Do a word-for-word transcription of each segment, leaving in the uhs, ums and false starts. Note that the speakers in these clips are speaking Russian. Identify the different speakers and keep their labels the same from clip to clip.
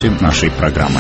Speaker 1: нашей программы.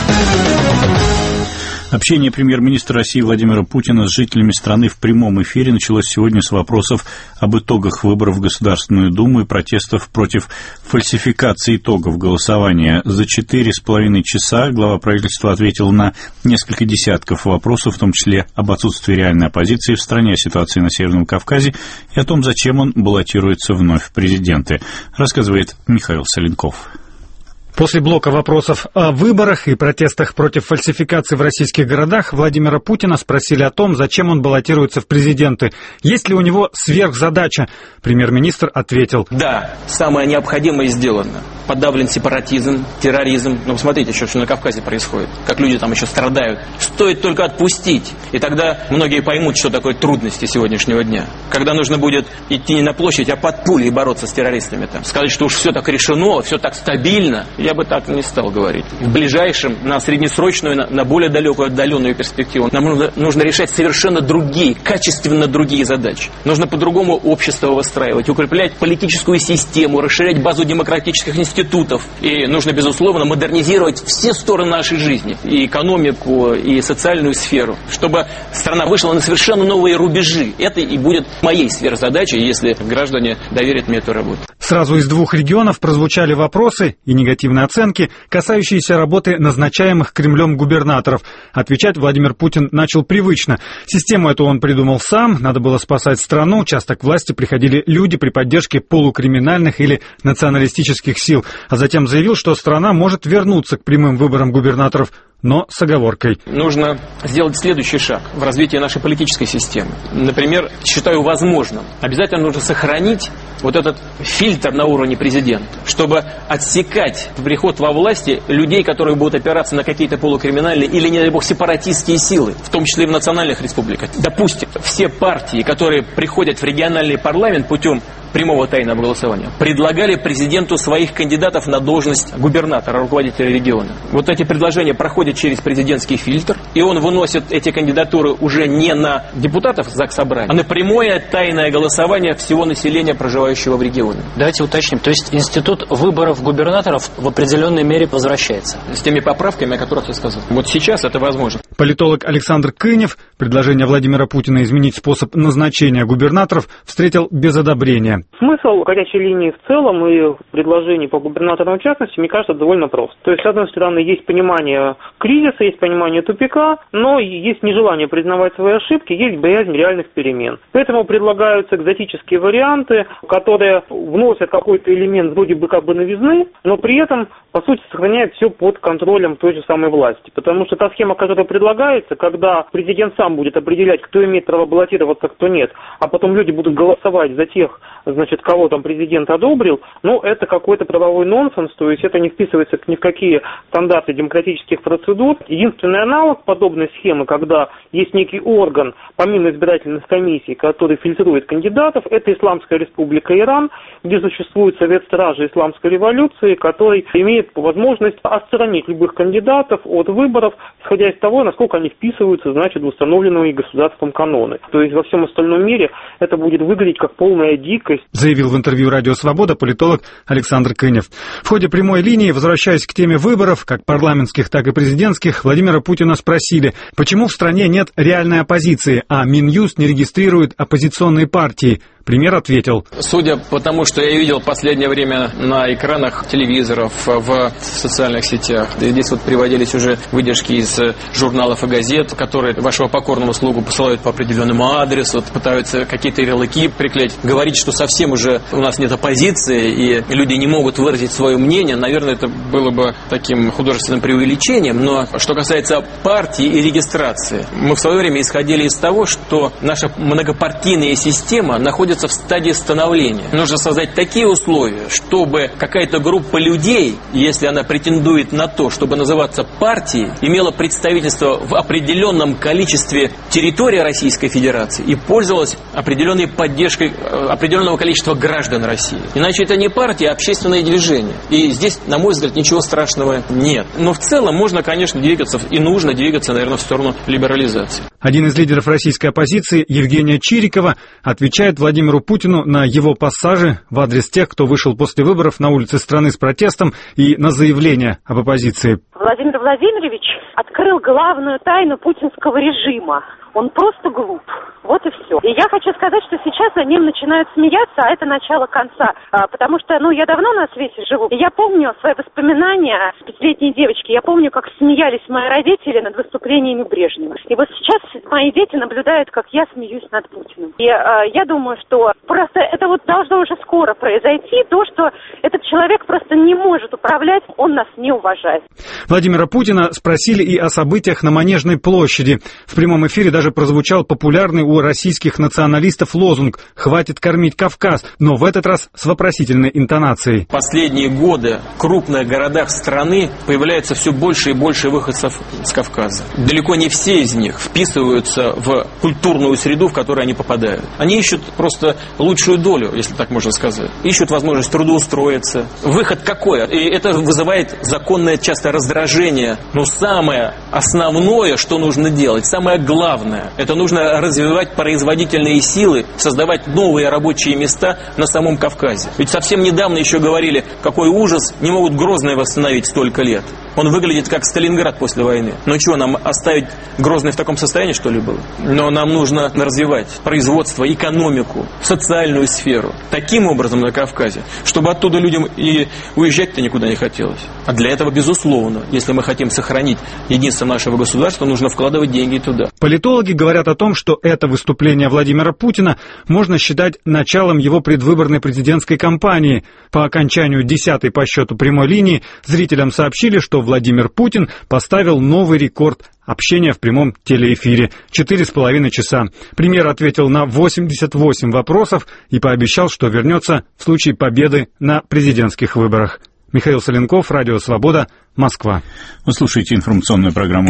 Speaker 1: Общение премьер-министра России Владимира Путина с жителями страны в прямом эфире началось сегодня с вопросов об итогах выборов в Государственную Думу и протестов против фальсификации итогов голосования. За четыре с половиной часа глава правительства ответил на несколько десятков вопросов, в том числе об отсутствии реальной оппозиции в стране, о ситуации на Северном Кавказе и о том, зачем он баллотируется вновь в президенты, рассказывает Михаил Соленков.
Speaker 2: После блока вопросов о выборах и протестах против фальсификации в российских городах Владимира Путина спросили о том, зачем он баллотируется в президенты. Есть ли у него сверхзадача? Премьер-министр ответил:
Speaker 3: да, самое необходимое сделано. Подавлен сепаратизм, терроризм. Ну, посмотрите, что, что на Кавказе происходит. Как люди там еще страдают. Стоит только отпустить. И тогда многие поймут, что такое трудности сегодняшнего дня. Когда нужно будет идти не на площадь, а под пулей бороться с террористами там. Сказать, что уж все так решено, все так стабильно. Я бы так не стал говорить. В ближайшем, на среднесрочную, на, на более далекую, отдаленную перспективу нам нужно, нужно решать совершенно другие, качественно другие задачи. Нужно по-другому общество выстраивать, укреплять политическую систему, расширять базу демократических институтов. институтов. И нужно, безусловно, модернизировать все стороны нашей жизни. И экономику, и социальную сферу. Чтобы страна вышла на совершенно новые рубежи. Это и будет моей сверхзадачей, если граждане доверят мне эту работу.
Speaker 2: Сразу из двух регионов прозвучали вопросы и негативные оценки, касающиеся работы назначаемых Кремлем губернаторов. Отвечать Владимир Путин начал привычно. Систему эту он придумал сам, надо было спасать страну. Часто к власти приходили люди при поддержке полукриминальных или националистических сил. А затем заявил, что страна может вернуться к прямым выборам губернаторов, но с оговоркой.
Speaker 3: Нужно сделать следующий шаг в развитии нашей политической системы. Например, считаю возможным, обязательно нужно сохранить вот этот фильтр на уровне президента, чтобы отсекать приход во власти людей, которые будут опираться на какие-то полукриминальные или, не дай бог, сепаратистские силы, в том числе и в национальных республиках. Допустим, все партии, которые приходят в региональный парламент путем прямого тайного голосования, предлагали президенту своих кандидатов на должность губернатора, руководителя региона. Вот эти предложения проходят через президентский фильтр, и он выносит эти кандидатуры уже не на депутатов Заксобрания, а на прямое тайное голосование всего населения, проживающего в регионе.
Speaker 4: Давайте уточним, то есть институт выборов губернаторов в определенной мере возвращается?
Speaker 3: С теми поправками, о которых я сказал. Вот сейчас это возможно.
Speaker 2: Политолог Александр Кынев предложение Владимира Путина изменить способ назначения губернаторов встретил без одобрения.
Speaker 5: Смысл горячей линии в целом и предложений по губернаторам в частности, мне кажется, довольно прост. То есть, с одной стороны, есть понимание кризиса, есть понимание тупика, но есть нежелание признавать свои ошибки, есть боязнь реальных перемен. Поэтому предлагаются экзотические варианты, которые вносят какой-то элемент вроде бы как бы новизны, но при этом, по сути, сохраняют все под контролем той же самой власти. Потому что та схема, которая предлагается, когда президент сам будет определять, кто имеет право баллотироваться, кто нет, а потом люди будут голосовать за тех, значит, кого там президент одобрил, ну, это какой-то правовой нонсенс, то есть это не вписывается ни в какие стандарты демократических процедур. Единственный аналог подобной схемы, когда есть некий орган, помимо избирательных комиссий, который фильтрует кандидатов, это Исламская республика Иран, где существует Совет Стражи Исламской революции, который имеет возможность отстранить любых кандидатов от выборов, исходя из того, насколько они вписываются, значит, в установленные государством каноны. То есть во всем остальном мире это будет выглядеть как полная дикость.
Speaker 2: Заявил в интервью «Радио Свобода» политолог Александр Кынев. В ходе прямой линии, возвращаясь к теме выборов, как парламентских, так и президентских, Владимира Путина спросили, почему в стране нет реальной оппозиции, а Минюст не регистрирует оппозиционные партии. Премьер ответил:
Speaker 3: судя по тому, что я видел в последнее время на экранах телевизоров, в социальных сетях, здесь вот приводились уже выдержки из журналов и газет, которые вашего покорного слугу посылают по определенному адресу, пытаются какие-то ярлыки приклеить, говорить, что совсем уже у нас нет оппозиции и люди не могут выразить свое мнение, наверное, это было бы таким художественным преувеличением. Но что касается партии и регистрации, мы в свое время исходили из того, что наша многопартийная система находится в стадии становления. Нужно создать такие условия, чтобы какая-то группа людей, если она претендует на то, чтобы называться партией, имела представительство в определенном количестве территории Российской Федерации и пользовалась определенной поддержкой определенного количества граждан России. Иначе это не партия, а общественное движение. И здесь, на мой взгляд, ничего страшного нет. Но в целом можно, конечно, двигаться и нужно двигаться, наверное, в сторону либерализации.
Speaker 2: Один из лидеров российской оппозиции, Евгения Чирикова, отвечает Владимиру Владимиру Путину на его пассажи в адрес тех, кто вышел после выборов на улицы страны с протестом и на заявление об оппозиции.
Speaker 6: Владимир Владимирович открыл главную тайну путинского режима. Он просто глуп. Вот и все. И я хочу сказать, что сейчас над ним начинают смеяться, а это начало конца. А, потому что, ну, я давно на свете живу. И я помню свои воспоминания пятилетней девочки. Я помню, как смеялись мои родители над выступлениями Брежнева. И вот сейчас мои дети наблюдают, как я смеюсь над Путиным. И а, я думаю, что просто это вот должно уже скоро произойти. То, что этот человек просто не может управлять, он нас не уважает.
Speaker 2: Владимира Путина спросили и о событиях на Манежной площади. В прямом эфире даже прозвучал популярный у российских националистов лозунг «Хватит кормить Кавказ», но в этот раз с вопросительной интонацией.
Speaker 3: Последние годы в крупных городах страны появляется все больше и больше выходцев с Кавказа. Далеко не все из них вписываются в культурную среду, в которую они попадают. Они ищут просто лучшую долю, если так можно сказать. Ищут возможность трудоустроиться. Выход какой? И это вызывает законное часто раздражение. Но самое основное, что нужно делать, самое главное, это нужно развивать производительные силы, создавать новые рабочие места на самом Кавказе. Ведь совсем недавно еще говорили, какой ужас, не могут Грозное восстановить столько лет. Он выглядит как Сталинград после войны. Но что, нам оставить Грозный в таком состоянии, что ли, было? Но нам нужно развивать производство, экономику, социальную сферу. Таким образом на Кавказе, чтобы оттуда людям и уезжать-то никуда не хотелось. А для этого, безусловно, если мы хотим сохранить единство нашего государства, нужно вкладывать деньги туда.
Speaker 2: Политологи говорят о том, что это выступление Владимира Путина можно считать началом его предвыборной президентской кампании. По окончанию десятой по счету прямой линии зрителям сообщили, что Владимир Путин поставил новый рекорд общения в прямом телеэфире – четыре с половиной часа. Премьер ответил на восемьдесят восемь вопросов и пообещал, что вернется в случае победы на президентских выборах. Михаил Соленков, Радио Свобода, Москва.
Speaker 1: Вы слушаете информационную программу